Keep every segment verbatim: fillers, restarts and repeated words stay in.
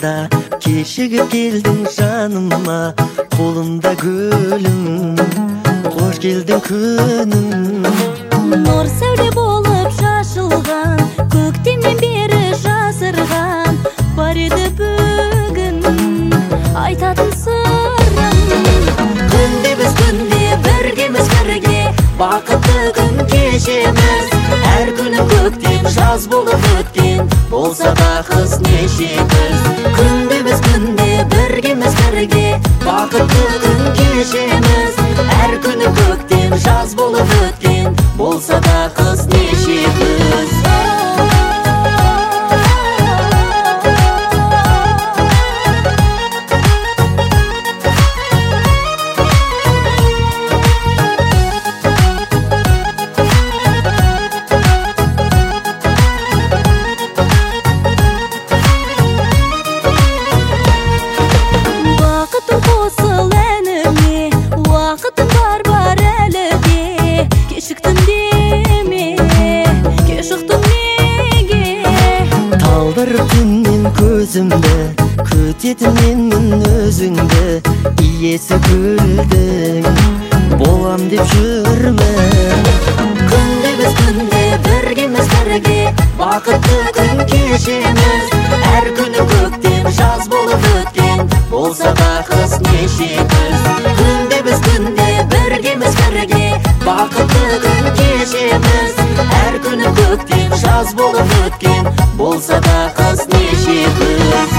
да кешігіп келдің жаныма, қолымда гүлім, қош келдің күнім. Нұр сәуле болып шашылған, көктемнен бері жасырған, бар еді бүгін айтатын сырым. Күнде біз күнде біргеміз бірге, бақытты күн кешеміз. Әр күні көктем жаз болып өткен, болса да қыс неше күз. Күнде біз күнде біргеміз бірге, бақытты күн кешеміз. Әр күні көктем жаз болып өткен, болса да қыс неше күз. Түннен көзімді күтетін менмін өзіңді, иесі гүлдің болам деп жүрмін. Күнде біз күнде біргеміз бірге, бақытты күн кешеміз. Әр күні көктем жаз болып өткен, болса да қыс неше күз. Күнде біз күнде біргеміз бірге, бақытты күн кешеміз. Әр күні көктем жаз болып өткен, болса да қыс неше күз.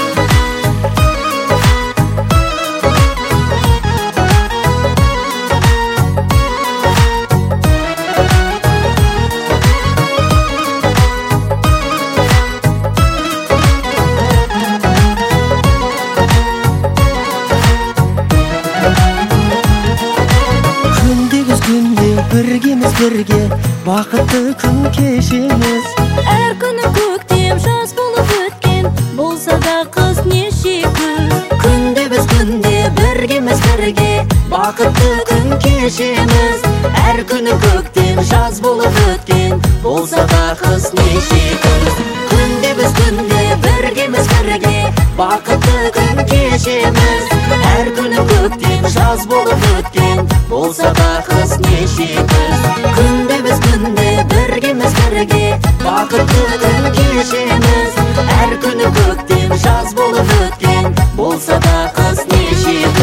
Біргеміз бірге, бақытты күн кешеміз. Әр күні көктем жаз болып өткен, болса да қыс неше күз. Күнде біз күнде біргеміз бірге, бақытты күн кешеміз. Әр күні көктем жаз болып өткен, болса да қыс неше күз. Күнде біз күнде біргеміз бірге, бақытты күн кешеміз. Әр күні көктем жаз болып өткен, болса да қыс неше күз. Күнде біз күнде біргеміз бірге, бақытты күн кешеміз. Әр күні көктем жаз болып өткен, болса да қыс неше күз.